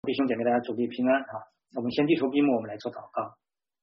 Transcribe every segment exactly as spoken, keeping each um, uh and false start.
弟兄姐妹大家主内平安啊！我们先低头闭目，我们来做祷告。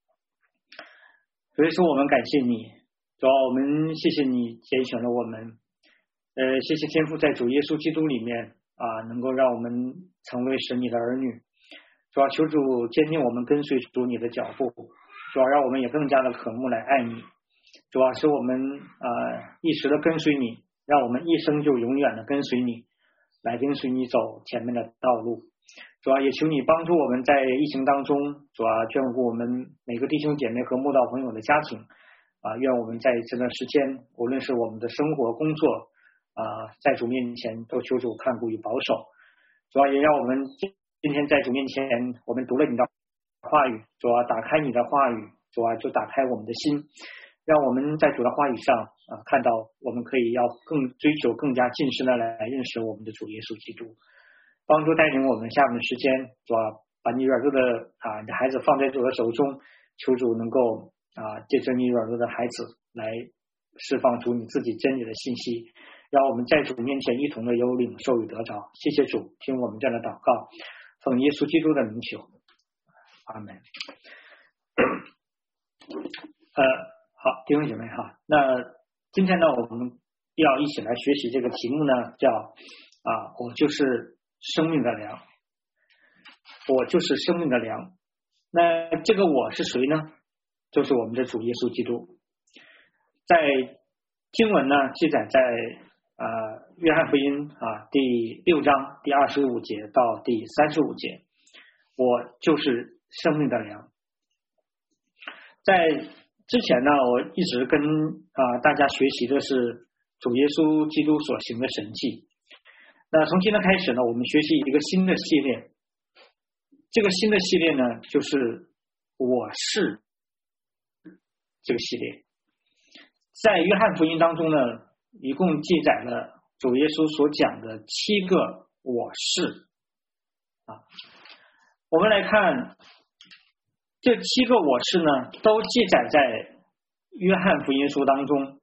所以说我们感谢你，主要我们谢谢你拣选了我们，呃，谢谢天父在主耶稣基督里面啊，能够让我们成为神你的儿女。主要求主坚定我们跟随主你的脚步，主要让我们也更加的渴慕来爱你，主要使我们啊一时的跟随你，让我们一生就永远的跟随你，来跟随你走前面的道路。主要也求你帮助我们在疫情当中，主要眷顾我们每个弟兄姐妹和慕道朋友的家庭啊，愿我们在这段时间，无论是我们的生活工作啊，在主面前都求主看顾与保守。主要也让我们今天在主面前，我们读了你的话语，主要打开你的话语，主要就打开我们的心，让我们在主的话语上啊，看到我们可以要更追求更加近身的来认识我们的主耶稣基督，帮助带领我们下面的时间，主要把你软弱的啊你的孩子放在主的手中，求主能够啊借着你软弱的孩子来释放出你自己真理的信息，让我们在主面前一同的有领受与得着。谢谢主，听我们这样的祷告，奉耶稣基督的名求，阿门。呃，好，弟兄姐妹哈，那今天呢，我们要一起来学习这个题目呢，叫啊，我就是生命的粮，我就是生命的粮。那这个我是谁呢？就是我们的主耶稣基督。在经文呢记载在呃约翰福音啊第六章第二十五节到第三十五节，我就是生命的粮。在之前呢，我一直跟啊大家学习的是主耶稣基督所行的神迹。那从今天开始呢，我们学习一个新的系列，这个新的系列呢就是我是这个系列。在约翰福音当中呢，一共记载了主耶稣所讲的七个我是啊。我们来看这七个我是呢，都记载在约翰福音书当中。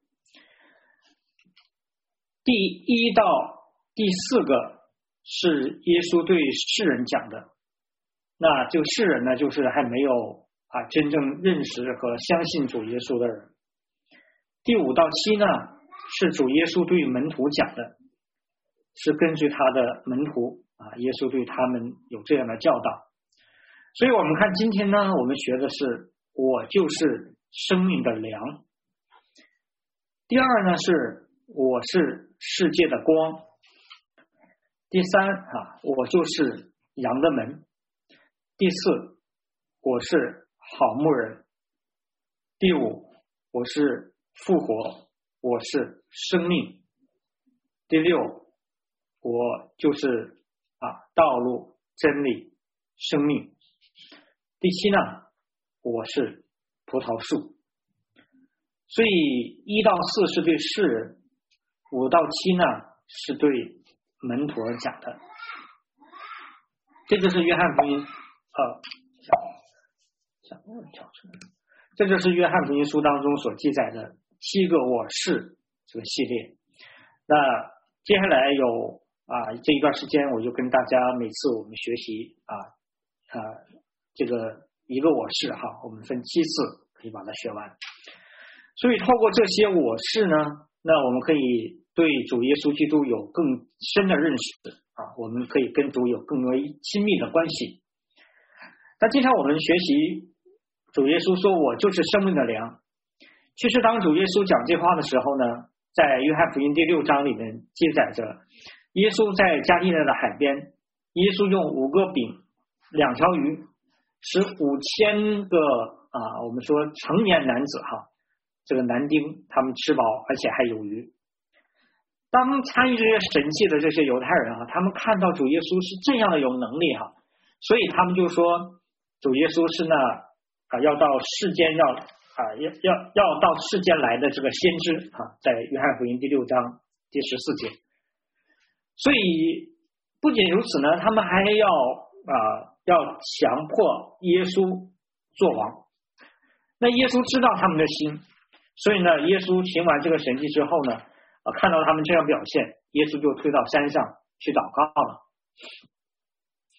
第一到第四个是耶稣对世人讲的，那这个世人呢，就是还没有啊真正认识和相信主耶稣的人。第五到七呢，是主耶稣对门徒讲的，是根据他的门徒啊，耶稣对他们有这样的教导。所以我们看今天呢，我们学的是我就是生命的粮。第二呢，是我是世界的光。第三啊，我就是羊的门。第四，我是好牧人。第五，我是复活，我是生命。第六，我就是啊道路、真理、生命。第七呢，我是葡萄树。所以一到四是对世人，五到七呢是对门徒而讲的。这就是约翰福音呃，想跳出来，这就是约翰福音书当中所记载的七个我是这个系列。那接下来有啊这一段时间，我就跟大家每次我们学习啊啊这个一个我是哈，我们分七次可以把它学完。所以透过这些我是呢，那我们可以对主耶稣基督有更深的认识啊，我们可以跟主有更为亲密的关系。那经常我们学习主耶稣说我就是生命的粮，其实当主耶稣讲这话的时候呢，在约翰福音第六章里面记载着耶稣在加利利的海边，耶稣用五个饼两条鱼使五千个啊我们说成年男子哈，这个男丁他们吃饱而且还有余。当参与这些神迹的这些犹太人啊，他们看到主耶稣是这样的有能力哈，所以他们就说主耶稣是那啊要到世间要啊要要要到世间来的这个先知啊，在约翰福音第六章第十四节。所以不仅如此呢，他们还要啊要强迫耶稣做王。那耶稣知道他们的心，所以呢，耶稣行完这个神迹之后呢，啊看到他们这样表现，耶稣就推到山上去祷告了。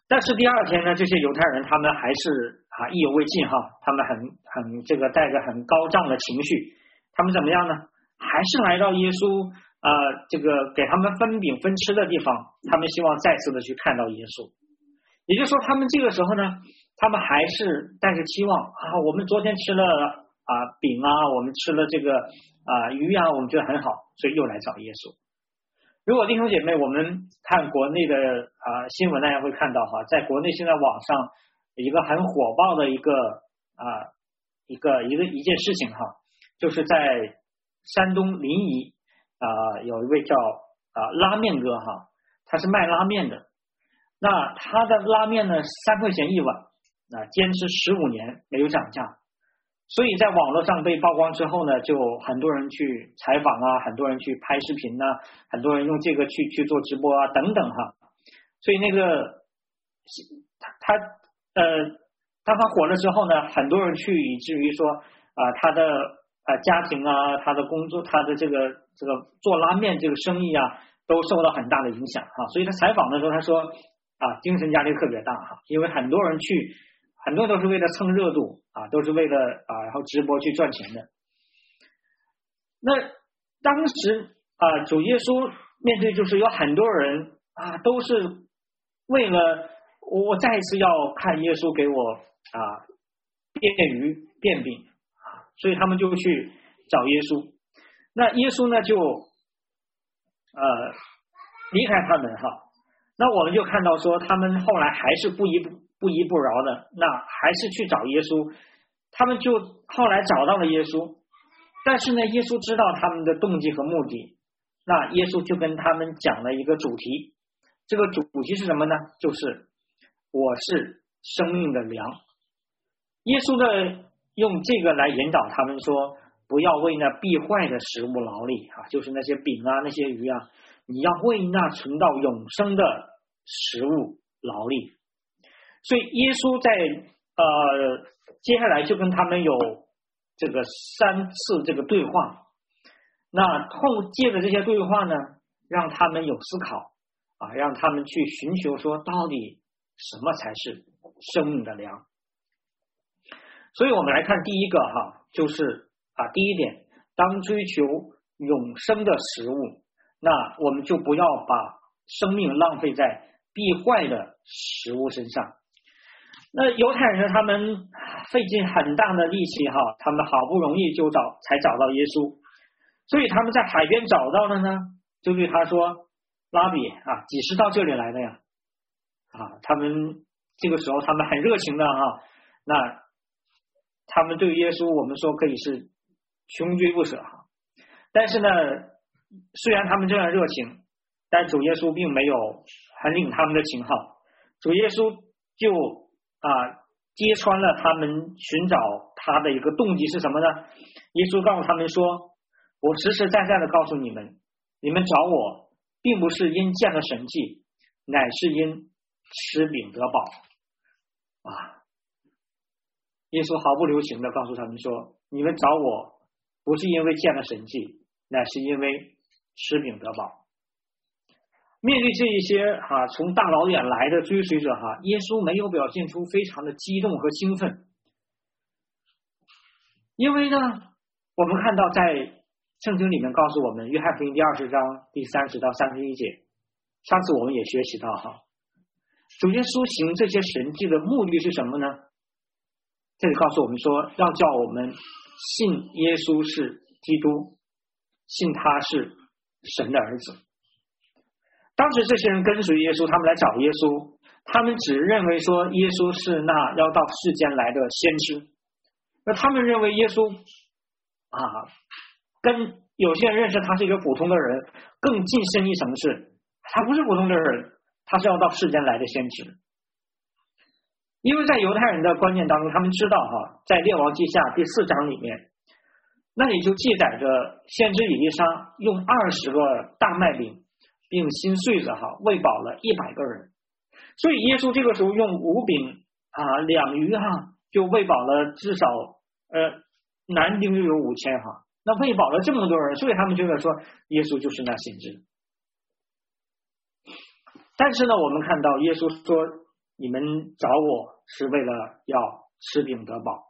但是第二天呢，这些犹太人他们还是啊意犹未尽哈，他们很很这个带着很高涨的情绪，他们怎么样呢？还是来到耶稣啊、呃、这个给他们分饼分吃的地方，他们希望再次的去看到耶稣。也就是说，他们这个时候呢，他们还是带着期望啊，我们昨天吃了啊饼啊，我们吃了这个啊鱼啊，我们觉得很好，所以又来找耶稣。如果弟兄姐妹，我们看国内的啊新闻，大家会看到哈，在国内现在网上一个很火爆的一个啊一个一个一件事情哈，就是在山东临沂啊有一位叫啊拉面哥哈，他是卖拉面的，那他的拉面呢三块钱一碗，啊坚持十五年没有涨价。所以在网络上被曝光之后呢，就很多人去采访啊，很多人去拍视频啊，很多人用这个去去做直播啊等等哈。所以那个他呃，当他火了之后呢，很多人去以至于说啊、呃，他的呃家庭啊，他的工作，他的这个这个做拉面这个生意啊，都受到很大的影响哈。所以他采访的时候他说啊，精神压力特别大哈，因为很多人去。很多都是为了蹭热度啊，都是为了啊，然后直播去赚钱的。那当时啊，主耶稣面对就是有很多人啊，都是为了我再一次要看耶稣给我啊变鱼变饼啊，所以他们就去找耶稣。那耶稣呢就呃离开他们哈。那我们就看到说，他们后来还是不依不。不依不饶的，那还是去找耶稣，他们就后来找到了耶稣，但是呢，耶稣知道他们的动机和目的，那耶稣就跟他们讲了一个主题，这个主题是什么呢？就是我是生命的粮。耶稣呢用这个来引导他们说，不要为那必坏的食物劳力啊，就是那些饼啊那些鱼啊，你要为那存到永生的食物劳力。所以耶稣在呃接下来就跟他们有这个三次这个对话，那透借着这些对话呢，让他们有思考啊，让他们去寻求说到底什么才是生命的粮。所以我们来看第一个哈，就是啊第一点，当追求永生的食物，那我们就不要把生命浪费在必坏的食物身上。那犹太人他们费尽很大的力气哈，他们好不容易就找才找到耶稣，所以他们在海边找到了呢，就对他说：“拉比啊，几时到这里来的呀？”啊，他们这个时候他们很热情的哈，那他们对耶稣我们说可以是穷追不舍哈，但是呢，虽然他们这样热情，但主耶稣并没有很领他们的情哈，主耶稣就啊，揭穿了他们寻找他的一个动机是什么呢？耶稣告诉他们说：“我实实在在的告诉你们，你们找我，并不是因见了神迹，乃是因吃饼得饱。”啊，耶稣毫不留情的告诉他们说：“你们找我，不是因为见了神迹，乃是因为吃饼得饱。”面对这一些哈、啊、从大老远来的追随者哈、啊，耶稣没有表现出非常的激动和兴奋，因为呢，我们看到在圣经里面告诉我们，约翰福音第二十章第三十到三十一节，上次我们也学习到哈，主耶稣行这些神迹的目的是什么呢？这里告诉我们说，要叫我们信耶稣是基督，信他是神的儿子。当时这些人跟随耶稣，他们来找耶稣，他们只认为说耶稣是那要到世间来的先知，那他们认为耶稣啊，跟有些人认识他是一个普通的人更近深一层次，他不是普通的人，他是要到世间来的先知。因为在犹太人的观念当中，他们知道哈，在列王记下第四章里面，那里就记载着先知以利沙用二十个大麦饼并新穗子哈喂饱了一百个人，所以耶稣这个时候用五饼啊两鱼哈就喂饱了至少呃男丁就有五千哈，那喂饱了这么多人，所以他们觉得说耶稣就是那先知。但是呢，我们看到耶稣说你们找我是为了要吃饼得饱。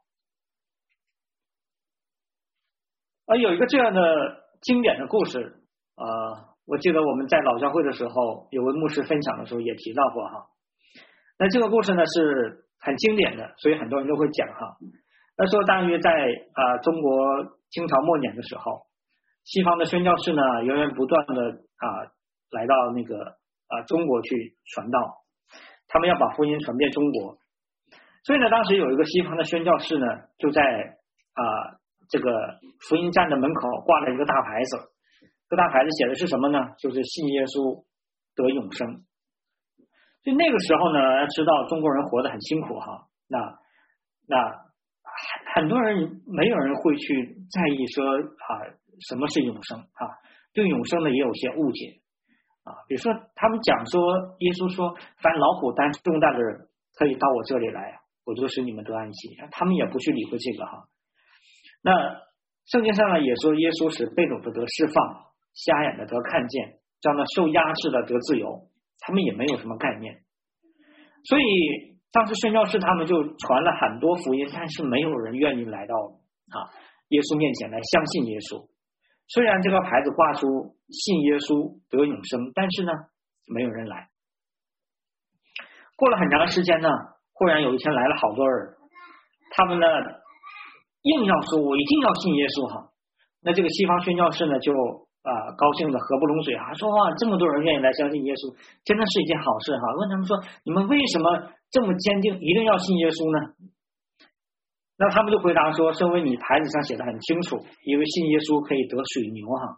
而有一个这样的经典的故事，呃，我记得我们在老教会的时候，有位牧师分享的时候也提到过哈。那这个故事呢是很经典的，所以很多人都会讲哈。那说大约在啊、呃、中国清朝末年的时候，西方的宣教士呢源源不断的啊、呃、来到那个啊、呃、中国去传道，他们要把福音传遍中国。所以呢，当时有一个西方的宣教士呢，就在啊、呃、这个福音站的门口挂了一个大牌子，这大牌子写的是什么呢？就是信耶稣得永生。所以那个时候呢，知道中国人活得很辛苦哈，那那很多人没有人会去在意说啊什么是永生啊，对永生呢也有些误解啊，比如说他们讲说耶稣说凡劳苦担重担的人可以到我这里来，我就使你们得安息，他们也不去理会这个哈。那圣经上呢也说耶稣使被掳的得释放，瞎眼的得看见，让那受压制的得自由，他们也没有什么概念。所以当时宣教士他们就传了很多福音，但是没有人愿意来到啊耶稣面前来相信耶稣。虽然这个牌子挂出信耶稣得永生，但是呢没有人来。过了很长时间呢，忽然有一天来了好多人，他们呢硬要说我一定要信耶稣哈。那这个西方宣教士呢就啊、呃，高兴的合不拢嘴啊，说哇，这么多人愿意来相信耶稣，真的是一件好事哈。问他们说，你们为什么这么坚定，一定要信耶稣呢？那他们就回答说，身为你牌子上写的很清楚，因为信耶稣可以得水牛哈。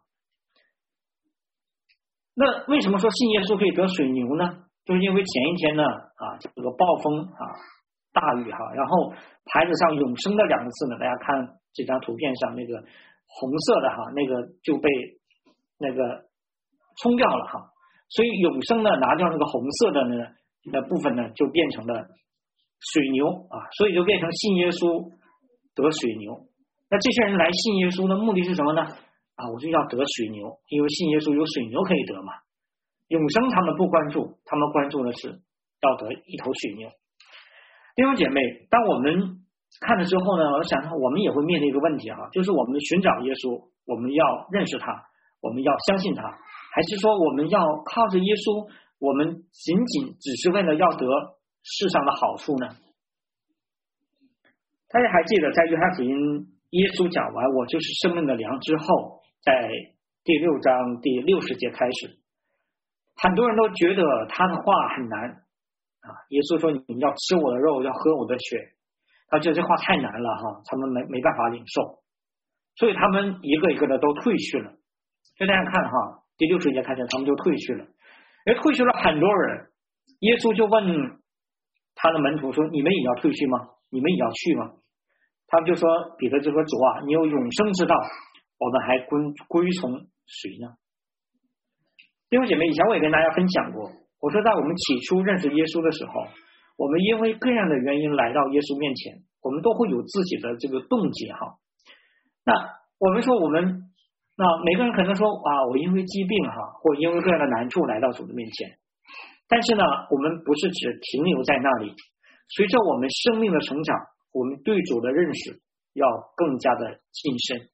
那为什么说信耶稣可以得水牛呢？就是因为前一天呢啊，这个暴风啊，大雨哈，然后牌子上永生的两个字呢，大家看这张图片上那个红色的哈，那个就被那个冲掉了哈，所以永生呢拿掉那个红色的呢那部分呢就变成了水牛啊，所以就变成信耶稣得水牛。那这些人来信耶稣的目的是什么呢？啊，我就要得水牛，因为信耶稣有水牛可以得嘛。永生他们不关注，他们关注的是要得一头水牛。弟兄姐妹，当我们看了之后呢，我想我们也会面对一个问题哈，就是我们寻找耶稣，我们要认识他，我们要相信他，还是说我们要靠着耶稣，我们仅仅只是为了要得世上的好处呢？大家还记得在约翰福音耶稣讲完我就是生命的粮之后，在第六章第六十节开始，很多人都觉得他的话很难啊。耶稣说你们要吃我的肉，要喝我的血，他觉得这话太难了哈，他们没没办法领受，所以他们一个一个的都退去了。所以大家看哈，第六十节开始他们就退去了，而退去了很多人，耶稣就问他的门徒说，你们也要退去吗？你们也要去吗？他们就说，彼得就说，主啊，你有永生之道，我们还归归从谁呢？弟兄姐妹，以前我也跟大家分享过，我说在我们起初认识耶稣的时候，我们因为各样的原因来到耶稣面前，我们都会有自己的这个动机哈。那我们说我们那每个人可能说啊，我因为疾病哈，或因为各样的难处来到主的面前，但是呢，我们不是只停留在那里，随着我们生命的成长，我们对主的认识要更加的晋升。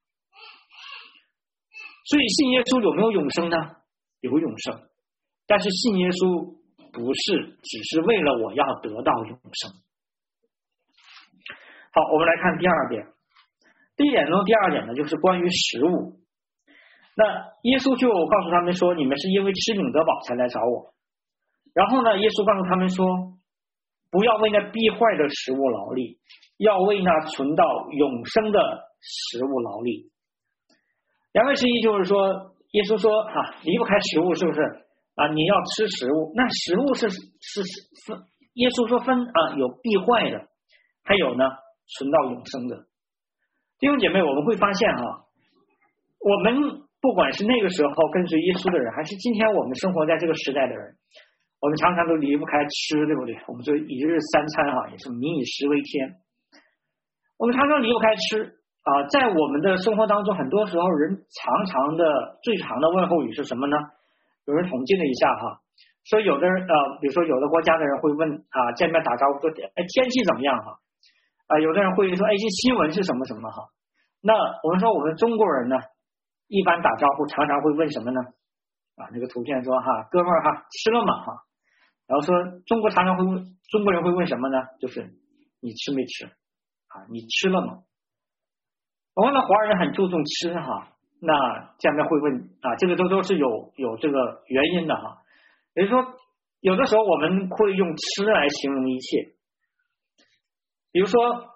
所以信耶稣有没有永生呢？有永生，但是信耶稣不是只是为了我要得到永生。好，我们来看第二点。第一点呢，第二点呢，就是关于食物。那耶稣就告诉他们说，你们是因为吃饼得饱才来找我。然后呢，耶稣告诉他们说，不要为那必坏的食物劳力，要为那存到永生的食物劳力。两位之一就是说，耶稣说啊，离不开食物，是不是啊？你要吃食物，那食物是是分，耶稣说分啊，有必坏的，还有呢存到永生的。弟兄姐妹，我们会发现哈、啊，我们不管是那个时候跟随耶稣的人，还是今天我们生活在这个时代的人，我们常常都离不开吃，对不对？我们说一日三餐哈、啊，也是民以食为天，我们常常离不开吃。啊，在我们的生活当中，很多时候人常常的最长的问候语是什么呢？有人统计了一下哈， 所以有的人呃，比如说有的国家的人会问啊，见面打招呼说，哎，天气怎么样哈？啊，有的人会说，哎，这新闻是什么什么哈？那我们说我们中国人呢，一般打招呼常常会问什么呢？啊，那个图片说哈，哥们儿哈，吃了吗哈？然后说中国常常会问，中国人会问什么呢？就是你吃没吃啊？你吃了吗？我们的华人很注重吃哈，那见面会问啊，这个都都是有有这个原因的哈。也就是说，有的时候我们会用吃来形容一切，比如说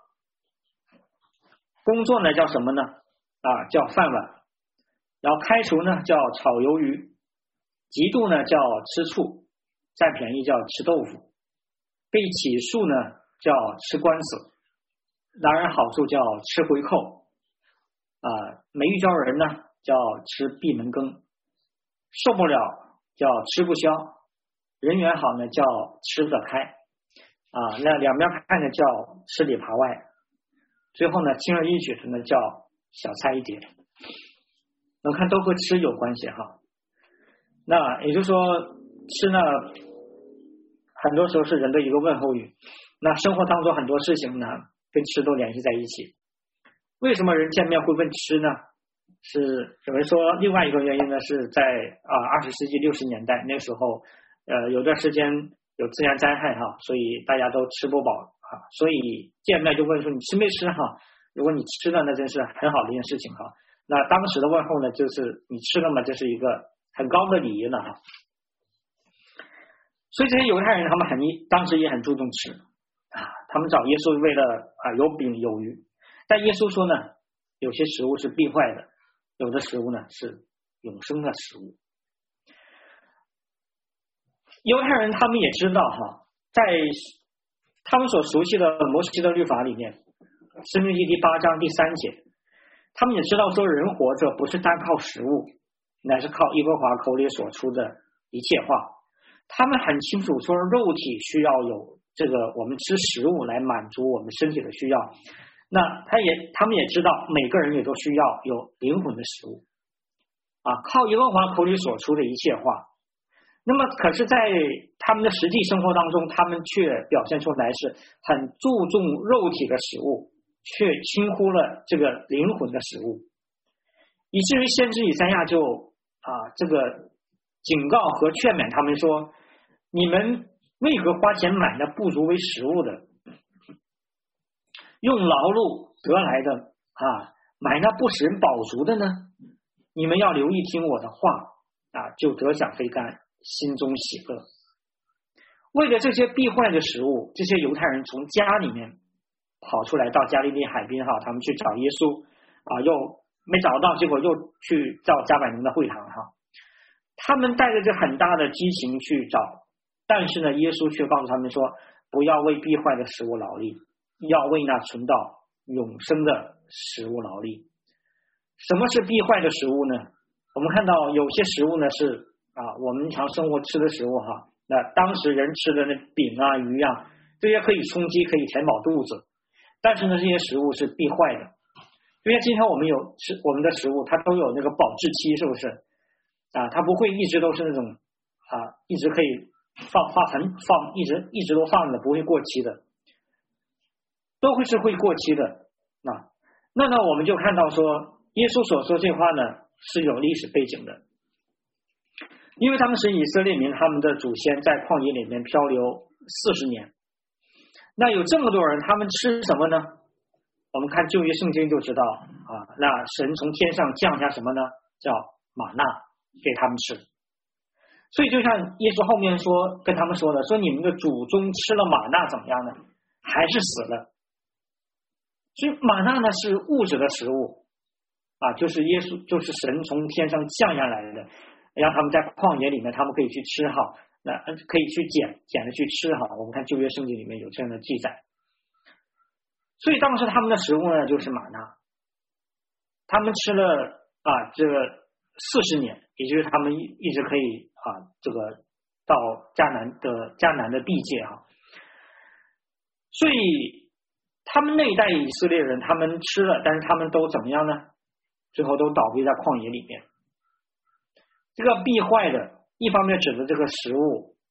工作呢叫什么呢？啊，叫饭碗，然后开除呢叫炒鱿鱼，嫉妒呢叫吃醋，占便宜叫吃豆腐，被起诉呢叫吃官司，拿人好处叫吃回扣，啊，没遇着人呢叫吃闭门羹，受不了叫吃不消，人缘好呢叫吃得开，啊，那两边看着叫吃里扒外，最后呢轻而易举的呢叫小菜一碟。我看都和吃有关系哈。那也就是说，吃呢很多时候是人的一个问候语，那生活当中很多事情呢跟吃都联系在一起。为什么人见面会问吃呢？是有人说另外一个原因呢，是在啊二十世纪六十年代那时候，呃有段时间有自然灾害哈，所以大家都吃不饱啊，所以见面就问说你吃没吃哈？如果你吃了，那真是很好的一件事情哈。那当时的问候呢，就是你吃了吗？这是一个很高的礼仪了哈。所以这些犹太人他们很当时也很注重吃啊，他们找耶稣为了啊有饼有鱼，但耶稣说呢，有些食物是必坏的，有的食物呢是永生的食物。犹太人他们也知道哈，在他们所熟悉的摩西的律法里面，申命记第八章第三节，他们也知道说人活着不是单靠食物，乃是靠耶和华口里所出的一切话。他们很清楚说肉体需要有这个我们吃食物来满足我们身体的需要，那他也他们也知道每个人也都需要有灵魂的食物啊，靠耶和华口里所出的一切话。那么可是在他们的实际生活当中，他们却表现出来是很注重肉体的食物，却轻忽了这个灵魂的食物，以至于先知以赛亚就啊这个警告和劝勉他们说，你们为何花钱买那不足为食物的，用劳碌得来的啊买那不使人饱足的呢？你们要留意听我的话啊，就得享肥甘，心中喜乐。为了这些必坏的食物，这些犹太人从家里面跑出来到加利利海边哈，他们去找耶稣啊，又没找到，结果又去到加百农的会堂哈。他们带着这很大的激情去找，但是呢，耶稣却告诉他们说，不要为必坏的食物劳力，要为那存到永生的食物劳力。什么是必坏的食物呢？我们看到有些食物呢是啊，我们日常生活吃的食物哈，那当时人吃的那饼啊鱼啊，这些可以充饥，可以填饱肚子，但是呢，这些食物是必坏的。因为今天我们有吃我们的食物，它都有那个保质期，是不是啊？它不会一直都是那种啊，一直可以放放很放，一直一直都放的，不会过期的，都会是会过期的。啊，那呢，我们就看到说，耶稣所说这话呢是有历史背景的，因为他们是以色列民，他们的祖先在旷野里面漂流四十年，那有这么多人，他们吃什么呢？我们看旧约圣经就知道啊，那神从天上降下什么呢？叫玛纳给他们吃。所以就像耶稣后面说跟他们说的，说你们的祖宗吃了玛纳怎么样呢？还是死了。所以玛纳呢是物质的食物啊，就是耶稣就是神从天上降下来的，让他们在旷野里面他们可以去吃哈，那可以去捡捡着去吃哈。我们看旧约圣经里面有这样的记载。所以当时他们的食物呢就是玛纳，他们吃了啊这个四十年，也就是他们一直可以啊这个到迦南的迦南的地界哈。所以他们那一代以色列人，他们吃了，但是他们都怎么样呢？最后都倒闭在旷野里面。这个必坏的，一方面指的这个食物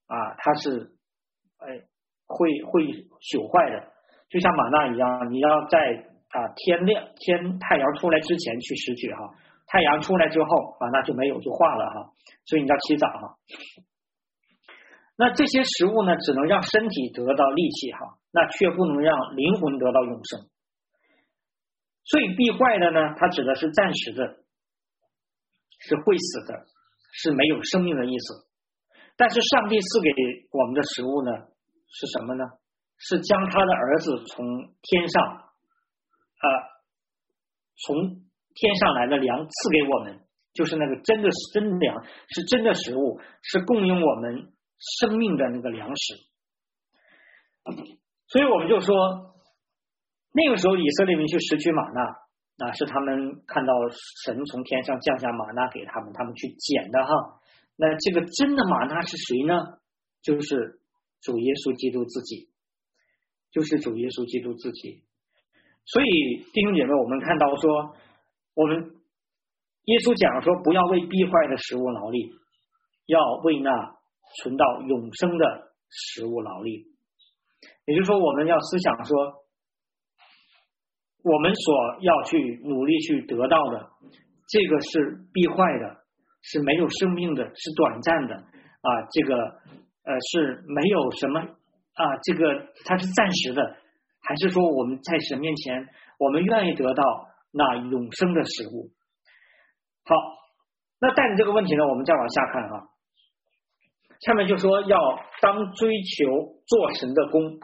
啊，它是哎会会朽坏的，就像玛纳一样，你要在啊天亮天太阳出来之前去拾取哈，太阳出来之后玛纳就没有就化了哈，所以你要起早哈。那这些食物呢，只能让身体得到力气哈，那却不能让灵魂得到永生。所以必坏的呢，它指的是暂时的，是会死的，是没有生命的意思。但是上帝赐给我们的食物呢，是什么呢？是将他的儿子从天上呃，从天上来的粮赐给我们，就是那个真的真粮，是真的食物，是供应我们生命的那个粮食。所以我们就说，那个时候以色列民去拾取玛纳，那是他们看到神从天上降下玛纳给他们，他们去捡的哈。那这个真的玛纳是谁呢？就是主耶稣基督自己，就是主耶稣基督自己。所以弟兄姐妹，我们看到说，我们耶稣讲说，不要为必坏的食物劳力，要为那存到永生的食物劳力。也就是说，我们要思想说，我们所要去努力去得到的，这个是必坏的，是没有生命的，是短暂的啊，这个呃是没有什么啊，这个它是暂时的，还是说我们在神面前，我们愿意得到那永生的食物？好，那带着这个问题呢，我们再往下看哈。下面就说要当追求做神的工。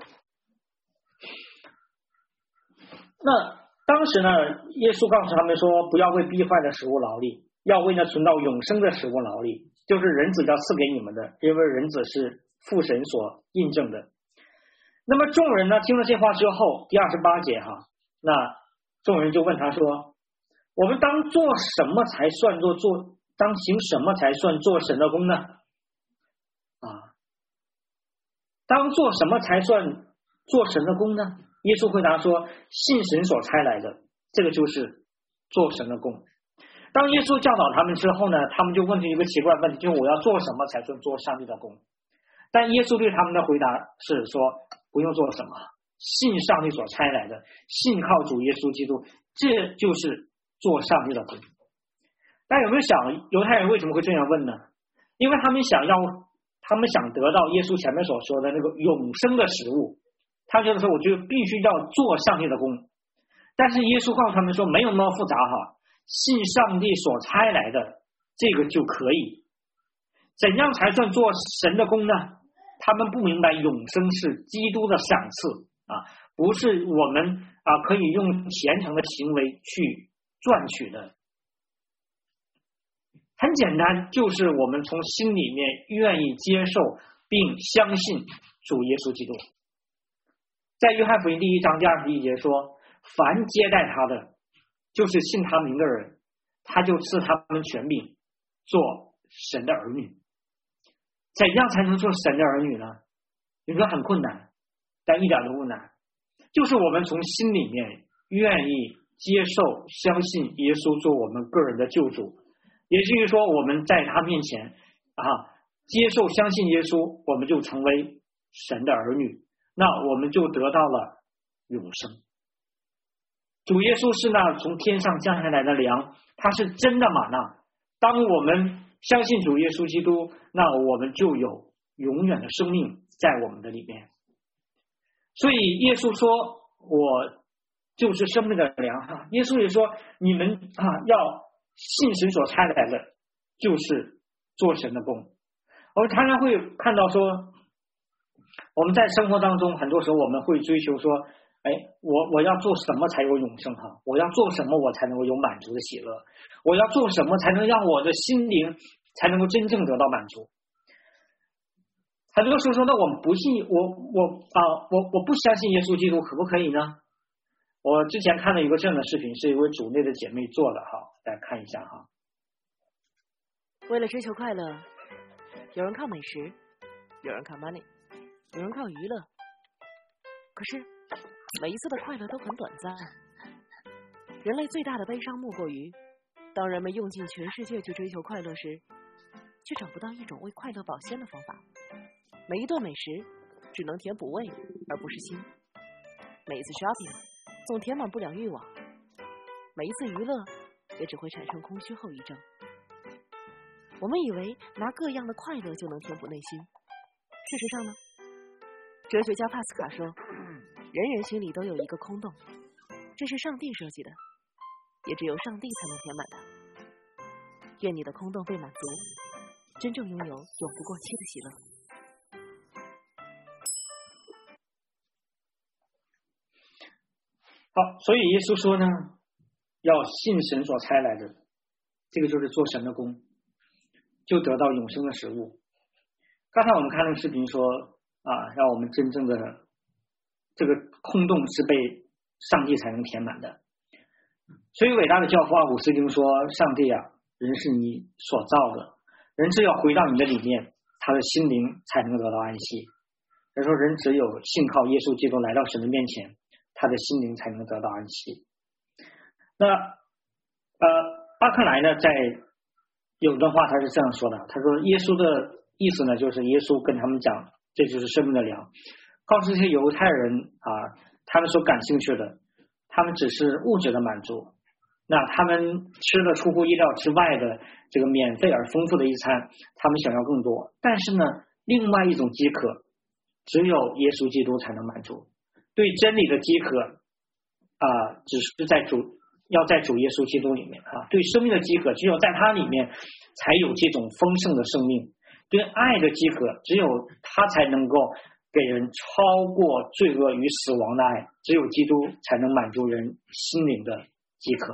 那当时呢，耶稣告诉他们说，不要为必坏的食物劳力，要为那存到永生的食物劳力，就是人子要赐给你们的，因为人子是父神所印证的。那么众人呢，听了这话之后，第二十八节哈，那众人就问他说，我们当做什么才算做做当行什么才算做神的工呢？啊，当做什么才算做神的工呢？耶稣回答说，信神所差来的，这个就是做神的工。当耶稣教导他们之后呢，他们就问出一个奇怪的问题，就是我要做什么才算做上帝的工？但耶稣对他们的回答是说，不用做什么，信上帝所差来的，信靠主耶稣基督，这就是做上帝的工。但有没有想，犹太人为什么会这样问呢？因为他们想要他们想得到耶稣前面所说的那个永生的食物，他觉得说我就必须要做上帝的工。但是耶稣告诉他们说，没有那么复杂哈，信上帝所差来的这个就可以。怎样才算做神的工呢？他们不明白永生是基督的赏赐啊，不是我们啊可以用虔诚的行为去赚取的。很简单，就是我们从心里面愿意接受并相信主耶稣基督。在约翰福音第一章第二十一节说，凡接待他的，就是信他名的人，他就赐他们权柄做神的儿女。怎样才能做神的儿女呢？你说很困难，但一点都不难，就是我们从心里面愿意接受相信耶稣做我们个人的救主，也就是说我们在他面前啊接受相信耶稣，我们就成为神的儿女，那我们就得到了永生。主耶稣是那从天上降下来的粮，他是真的玛纳。当我们相信主耶稣基督，那我们就有永远的生命在我们的里面。所以耶稣说，我就是生命的粮哈。耶稣也说，你们啊要信神所差来的，就是做神的工。我们常常会看到说，我们在生活当中，很多时候我们会追求说，哎，我我要做什么才有永生哈？我要做什么我才能够有满足的喜乐？我要做什么才能让我的心灵才能够真正得到满足？很多时候说，那我不信，我我啊，我我不相信耶稣基督，可不可以呢？我之前看了一个这样的视频，是一位主内的姐妹做的哈，大家看一下哈。 为了追求快乐，有人靠美食，有人靠 money， 有人靠娱乐，可是每一次的快乐都很短暂。人类最大的悲伤莫过于，当人们用尽全世界去追求快乐时，却找不到一种为快乐保鲜的方法。 每一顿美食只能填补胃而不是心，每一次 shopping 总填满不了欲望，每一次娱乐也只会产生空虚后遗症。我们以为拿各样的快乐就能填补内心，事实上呢，哲学家帕斯卡说，人人心里都有一个空洞，这是上帝设计的，也只有上帝才能填满它。愿你的空洞被满足，真正拥有永不过期的喜乐。 好，所以耶稣说呢，要信神所差来的，这个就是做神的工，就得到永生的食物。刚才我们看了视频说啊，让我们真正的这个空洞是被上帝才能填满的。所以伟大的教父奥古斯丁说，上帝啊，人是你所造的，人只有回到你的里面，他的心灵才能得到安息。他说人只有信靠耶稣基督来到神的面前，他的心灵才能得到安息。那呃，巴克莱呢，在有段话他是这样说的，他说耶稣的意思呢，就是耶稣跟他们讲，这就是生命的粮，告诉这些犹太人啊，他们所感兴趣的，他们只是物质的满足，那他们吃了出乎意料之外的这个免费而丰富的一餐，他们想要更多。但是呢，另外一种饥渴，只有耶稣基督才能满足。对真理的饥渴啊，只是在主要在主耶稣基督里面啊，对生命的饥渴，只有在他里面才有这种丰盛的生命。对爱的饥渴，只有他才能够给人超过罪恶与死亡的爱，只有基督才能满足人心灵的饥渴。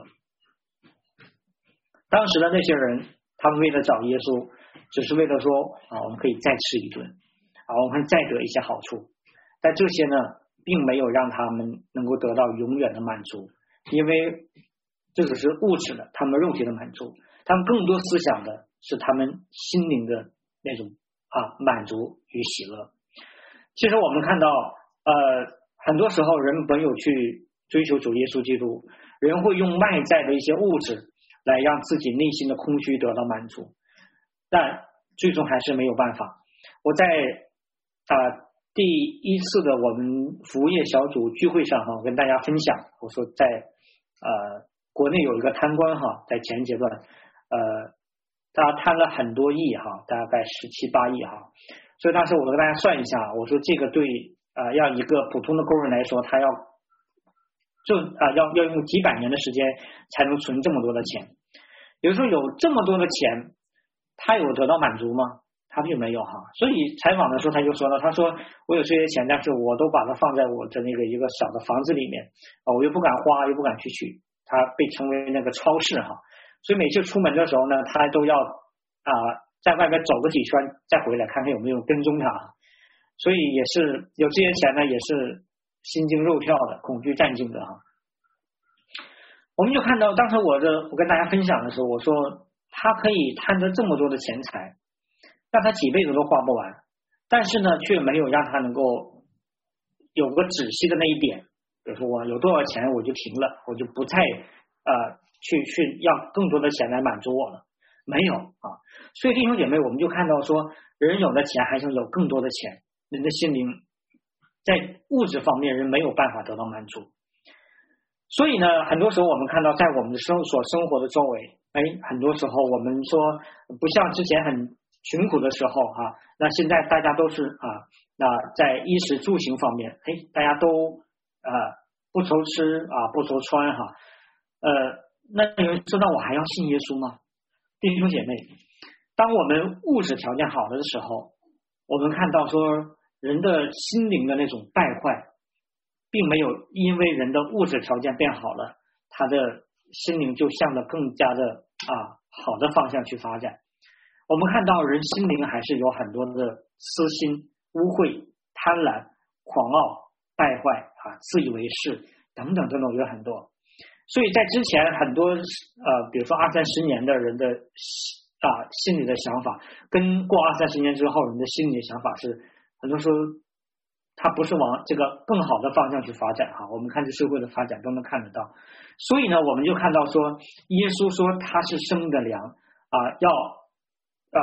当时的那些人，他们为了找耶稣，只是为了说啊，我们可以再吃一顿啊，我们再得一些好处，但这些呢，并没有让他们能够得到永远的满足，因为这只是物质的，他们肉体的满足，他们更多思想的是他们心灵的那种啊满足与喜乐。其实我们看到呃很多时候人没有去追求主耶稣基督，人会用外在的一些物质来让自己内心的空虚得到满足，但最终还是没有办法。我在啊、呃、第一次的我们服务业小组聚会上哈，我跟大家分享，我说在呃国内有一个贪官哈，在前阶段呃他贪了很多亿哈，大概十七八亿哈，所以当时我跟大家算一下，我说这个对啊、呃，要一个普通的工人来说，他要就啊、呃、要要用几百年的时间才能存这么多的钱。有时候有这么多的钱，他有得到满足吗？他并没有哈。所以采访的时候他就说了，他说我有这些钱，但是我都把它放在我的那个一个小的房子里面啊，我又不敢花，又不敢去取，他被称为那个超市哈。所以每次出门的时候呢，他都要啊、呃、在外面走个几圈再回来，看看有没有跟踪他。所以也是有这些钱呢，也是心惊肉跳的，恐惧战惊的哈。我们就看到当时我的我跟大家分享的时候，我说他可以贪得这么多的钱财，让他几辈子都花不完，但是呢却没有让他能够有个止息的那一点，比如说我有多少钱我就停了，我就不再呃去去要更多的钱来满足我了，没有啊。所以弟兄姐妹，我们就看到说，人有了钱还想有更多的钱，人的心灵在物质方面人没有办法得到满足。所以呢，很多时候我们看到在我们的生所生活的周围，哎，很多时候我们说不像之前很穷苦的时候啊，那现在大家都是啊，那在衣食住行方面，哎，大家都啊不愁吃啊不愁穿哈，呃，那有人说那我还要信耶稣吗？弟兄姐妹，当我们物质条件好了的时候，我们看到说人的心灵的那种败坏，并没有因为人的物质条件变好了，他的心灵就向着更加的啊好的方向去发展。我们看到人心灵还是有很多的私心、污秽、贪婪、狂傲、败坏啊、自以为是等等等等，有很多。所以在之前很多呃，比如说二三十年的人的啊心理的想法，跟过二三十年之后人的心理的想法是很多时候它不是往这个更好的方向去发展哈。我们看这社会的发展都能看得到。所以呢，我们就看到说，耶稣说他是生命的粮啊，要呃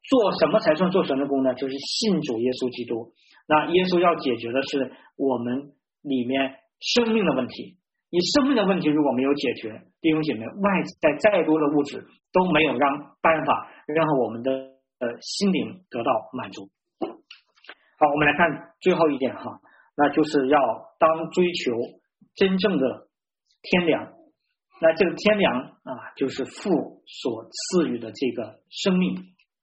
做什么才算做神的工呢？就是信主耶稣基督。那耶稣要解决的是我们里面生命的问题。你生命的问题如果没有解决，弟兄姐妹，外在再多的物质都没有让办法让我们的呃心灵得到满足。好，我们来看最后一点哈，那就是要当追求真正的天良。那这个天良啊，就是父所赐予的这个生命。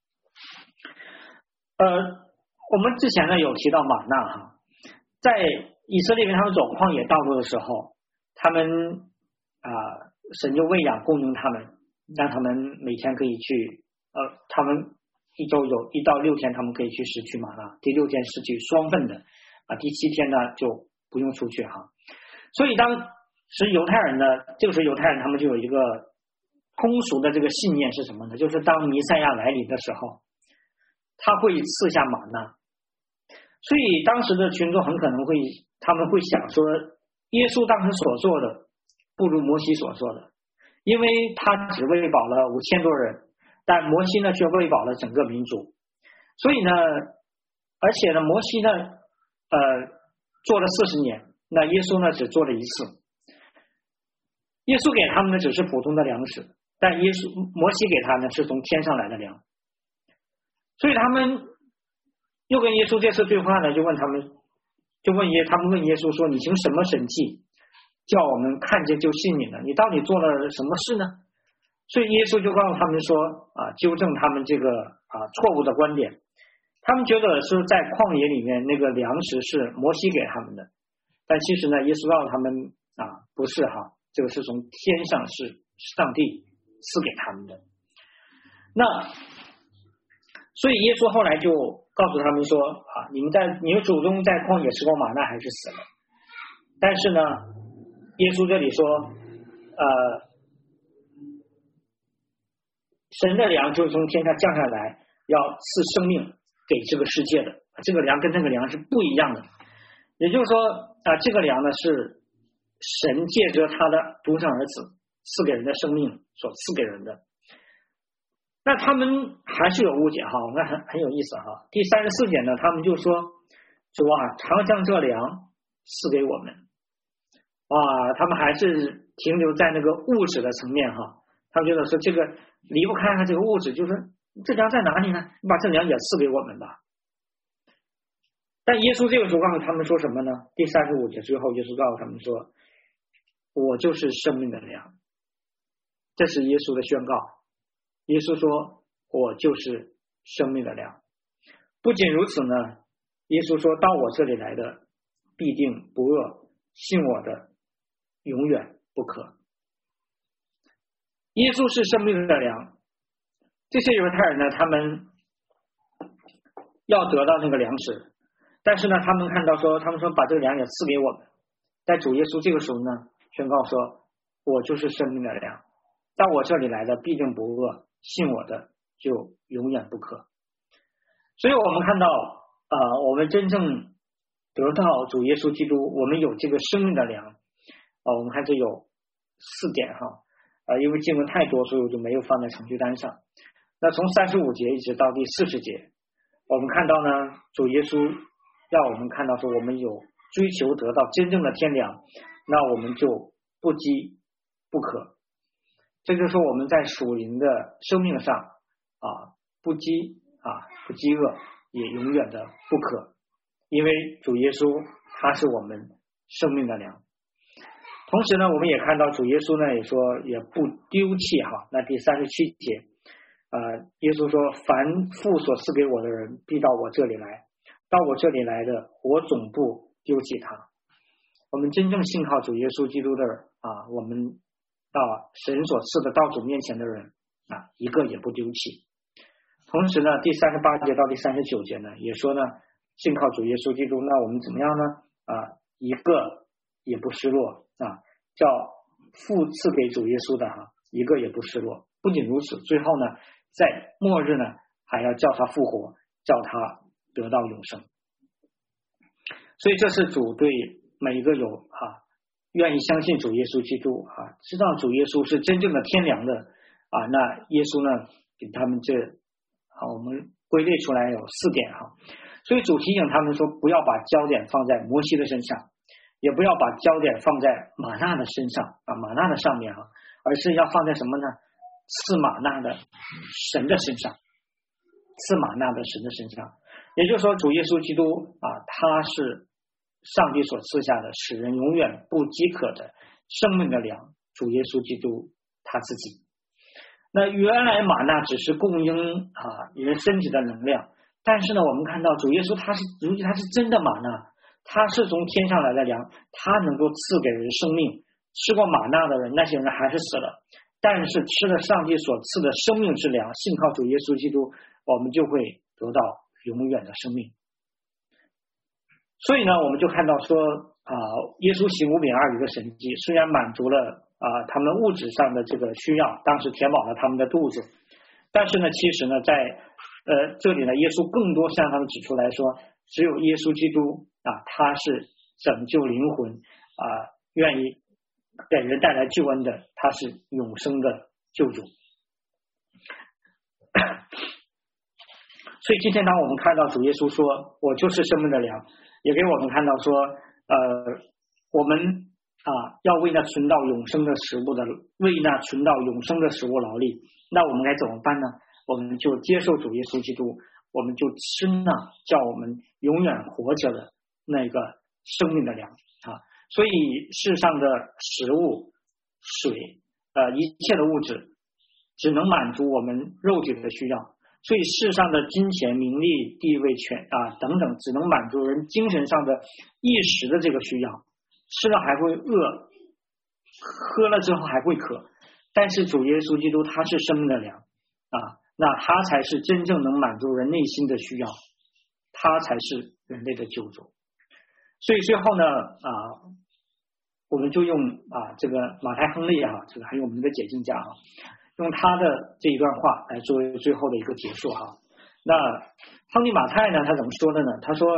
呃，我们之前呢有提到玛纳哈，在以色列人他们走旷野道路的时候，他们啊、呃，神就喂养供应他们，让他们每天可以去呃，他们一周有一到六天他们可以去拾取玛纳，第六天拾取双份的啊，第七天呢就不用出去哈。所以当是犹太人呢，这个时候犹太人他们就有一个通俗的这个信念是什么呢？就是当弥赛亚来临的时候，他会赐下玛纳。所以当时的群众很可能会，他们会想说，耶稣当时所做的不如摩西所做的，因为他只喂饱了五千多人，但摩西呢却喂饱了整个民族。所以呢，而且呢，摩西呢，呃，做了四十年，那耶稣呢只做了一次。耶稣给他们的只是普通的粮食，但耶稣摩西给他呢是从天上来的粮。所以他们又跟耶稣这次对话呢，就问他们，就问耶，他们问耶稣说：“你行什么神迹，叫我们看见就信你呢？你到底做了什么事呢？”所以耶稣就告诉他们说：“啊，纠正他们这个啊错误的观点。他们觉得是在旷野里面那个粮食是摩西给他们的，但其实呢，耶稣告诉他们啊，不是哈。”这个是从天上是上帝赐给他们的。那所以耶稣后来就告诉他们说啊，你们在你们祖宗在旷野吃过玛纳还是死了。但是呢，耶稣这里说呃，神的粮就是从天上降下来，要赐生命给这个世界的。这个粮跟那个粮是不一样的。也就是说啊，这个粮呢是神借着他的独生儿子赐给人的生命所赐给人的。那他们还是有误解哈，我看很很有意思哈。第三十四节呢，他们就说：“主啊，常将这粮赐给我们。”啊，他们还是停留在那个物质的层面哈。他们觉得说这个离不开他这个物质，就是这粮在哪里呢？你把这粮也赐给我们吧。但耶稣这个时候告诉他们说什么呢？第三十五节最后，耶稣告诉他们说：“我就是生命的粮。”这是耶稣的宣告。耶稣说：“我就是生命的粮。”不仅如此呢，耶稣说：“到我这里来的必定不饿，信我的永远不渴。”耶稣是生命的粮。这些犹太人呢，他们要得到那个粮食，但是呢，他们看到说，他们说把这个粮也赐给我们。但主耶稣这个时候呢，宣告说：“我就是生命的粮，到我这里来的必定不饿，信我的就永远不渴。”所以我们看到啊、呃，我们真正得到主耶稣基督，我们有这个生命的粮啊、呃。我们看这有四点哈啊、呃，因为经文太多，所以我就没有放在程序单上。那从三十五节一直到第四十节，我们看到呢，主耶稣让我们看到说，我们有追求得到真正的天粮，那我们就不饥不渴。这就是说我们在属灵的生命上啊，不饥啊不饥饿，也永远的不渴，因为主耶稣他是我们生命的粮。同时呢，我们也看到主耶稣呢也说也不丢弃哈。那第三十七节，呃，耶稣说：“凡父所赐给我的人，必到我这里来；到我这里来的，我总不丢弃他。”我们真正信靠主耶稣基督的啊，我们到神所赐的到主面前的人啊，一个也不丢弃。同时呢，第三十八节到第三十九节呢，也说呢，信靠主耶稣基督，那我们怎么样呢？啊，一个也不失落啊，叫父赐给主耶稣的哈，一个也不失落。不仅如此，最后呢，在末日呢，还要叫他复活，叫他得到永生。所以这是主对每一个有啊愿意相信主耶稣基督啊，知道主耶稣是真正的天良的啊，那耶稣呢给他们这啊好，我们归类出来有四点哈。所以主提醒他们说，不要把焦点放在摩西的身上，也不要把焦点放在玛纳的身上啊，玛纳的上面哈，而是要放在什么呢？赐玛纳的神的身上，赐玛纳的神的身上。也就是说，主耶稣基督啊，他是上帝所赐下的，使人永远不饥渴的生命的粮。主耶稣基督他自己。那原来玛纳只是供应啊人身体的能量，但是呢，我们看到主耶稣他是，如今他是真的玛纳，他是从天上来的粮，他能够赐给人生命。吃过玛纳的人，那些人还是死了，但是吃了上帝所赐的生命之粮，信靠主耶稣基督，我们就会得到永远的生命。所以呢，我们就看到说啊，耶稣行五饼二鱼的神迹，虽然满足了啊他们物质上的这个需要，当时填饱了他们的肚子，但是呢，其实呢，在呃这里呢，耶稣更多向他们指出来说，只有耶稣基督啊，他是拯救灵魂啊，愿意给人带来救恩的，他是永生的救主。所以今天当我们看到主耶稣说我就是生命的粮，也给我们看到说呃我们啊要为那存到永生的食物的为那存到永生的食物劳力，那我们该怎么办呢？我们就接受主耶稣基督，我们就吃那叫我们永远活着的那个生命的粮啊。所以世上的食物、水呃一切的物质只能满足我们肉体的需要，所以世上的金钱、名利、地位、权啊等等，只能满足人精神上的一时的这个需要，吃了还会饿，喝了之后还会渴。但是主耶稣基督他是生命的粮啊，那他才是真正能满足人内心的需要，他才是人类的救主。所以最后呢啊，我们就用啊这个马太亨利啊，这个很有名的解经家啊，用他的这一段话来作为最后的一个结束哈。那亨利马太呢，他怎么说的呢？他说，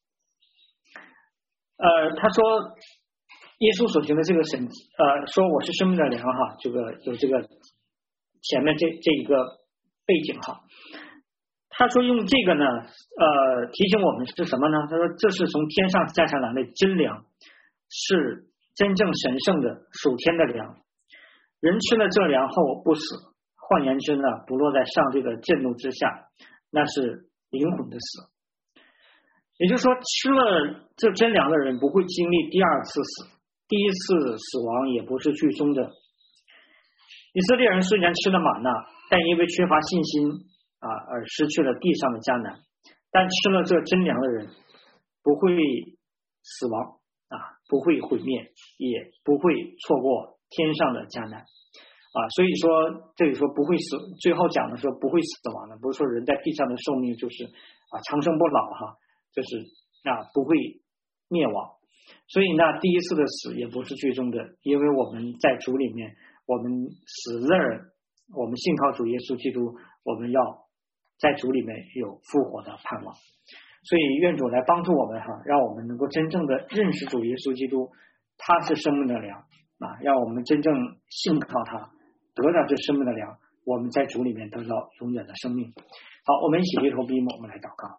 呃，他说耶稣所行的这个神，呃，说我是生命的粮哈，这个有这个前面这这一个背景哈。他说用这个呢，呃，提醒我们是什么呢？他说这是从天上降下来的真粮，是真正神圣的属天的粮。人吃了这粮后不死，换言之呢，不落在上帝的震怒之下，那是灵魂的死。也就是说，吃了这真粮的人不会经历第二次死，第一次死亡也不是最终的。以色列人虽然吃了玛纳，但因为缺乏信心啊而失去了地上的迦南，但吃了这真粮的人不会死亡啊，不会毁灭，也不会错过天上的迦南啊。所以说这里说不会死，最后讲的说不会死亡的，不是说人在地上的寿命就是啊长生不老哈，就是啊不会灭亡。所以那第一次的死也不是最终的，因为我们在主里面，我们死的人，我们信靠主耶稣基督，我们要在主里面有复活的盼望。所以愿主来帮助我们哈，让我们能够真正的认识主耶稣基督，他是生命的粮啊，让我们真正信靠他，得到这生命的粮，我们在主里面得到永远的生命。好，我们一起低头闭目，我们来祷告。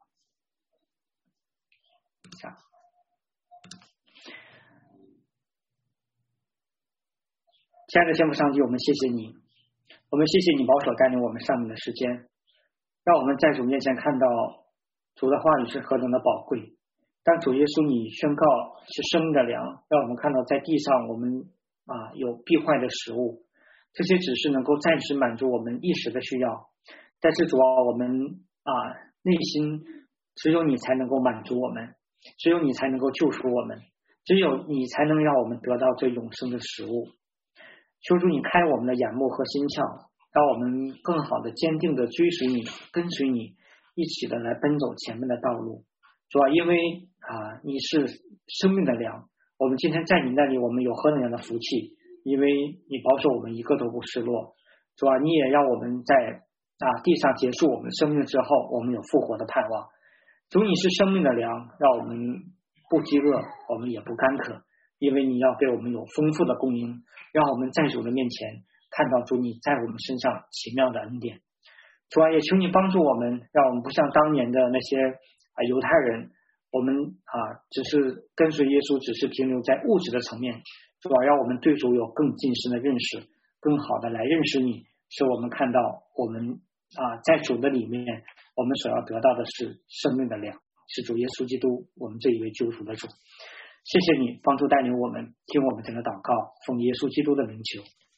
亲爱的天父上帝，我们谢谢你，我们谢谢你保守带领我们上面的时间，让我们在主面前看到主的话语是何等的宝贵。当主耶稣你宣告是生命的粮，让我们看到在地上我们啊有必坏的食物，这些只是能够暂时满足我们一时的需要，但是主啊，我们啊内心只有你才能够满足我们，只有你才能够救赎我们，只有你才能让我们得到这永生的食物。求主你开我们的眼目和心窍，让我们更好的坚定的追随你，跟随你，一起的来奔走前面的道路。主啊，因为啊你是生命的粮，我们今天在你那里，我们有何等样的福气，因为你保守我们一个都不失落。主啊，你也让我们在啊地上结束我们生命之后，我们有复活的盼望。主，你是生命的粮，让我们不饥饿，我们也不干渴，因为你要给我们有丰富的供应，让我们在主的面前看到主你在我们身上奇妙的恩典。 主啊，也求你帮助我们，让我们不像当年的那些啊犹太人，我们啊只是跟随耶稣，只是停留在物质的层面。主啊，让我们对主有更近深的认识，更好的来认识你，使我们看到我们啊在主的里面，我们所要得到的是生命的粮，是主耶稣基督我们这一位救赎的主。谢谢你帮助带领我们，听我们这个祷告，奉耶稣基督的名求，